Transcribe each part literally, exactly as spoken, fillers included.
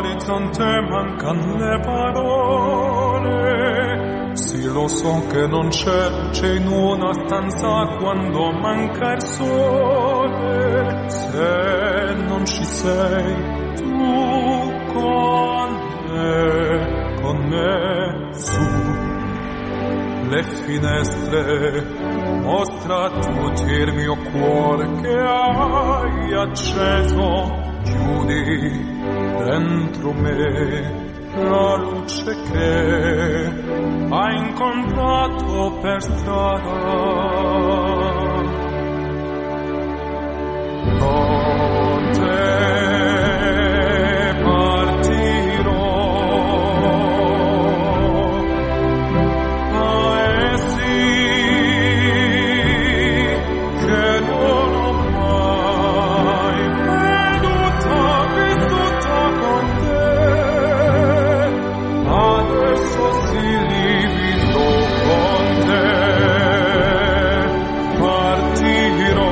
all'orizzonte mancan le parole. Sì, lo so che non c'è luce in una stanza quando manca il sole. Se non ci sei tu con me, con me su le finestre, mostra tutti il mio cuore che hai acceso. Chiudi dentro me la luce che hai incontrato per strada. Con te partirò, ma è sì che non ho mai veduta, vissuta con te. Adesso si livido con te, partirò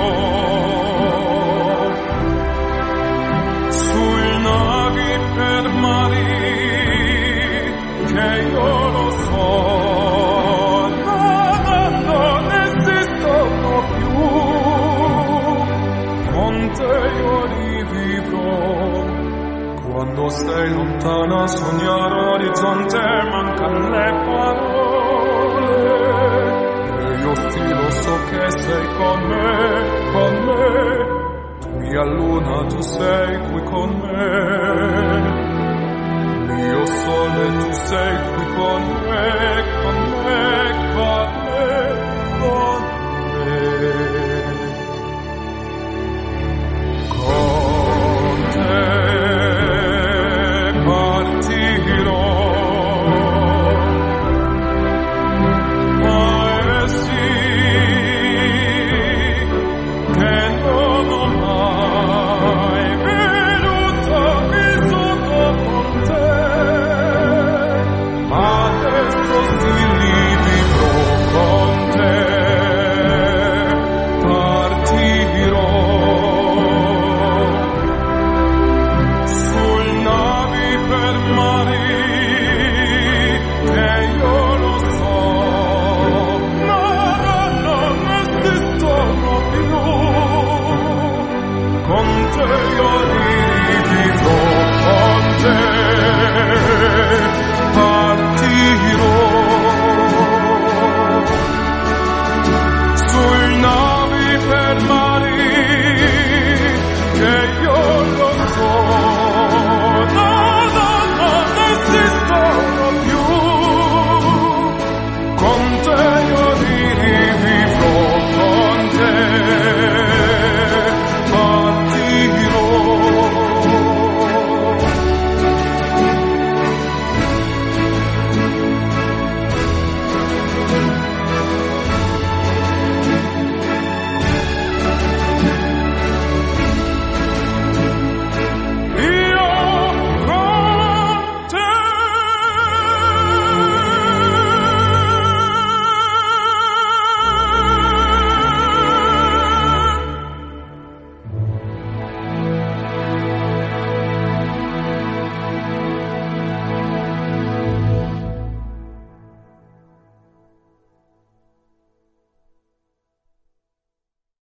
sui navi per mari che io lo so non, non esistono più. Con te io rivivrò. Quando sei lontana sognare orizzonte mancan le parole. E io stilo so che sei con me, con me. Tu mia luna, tu sei qui con me.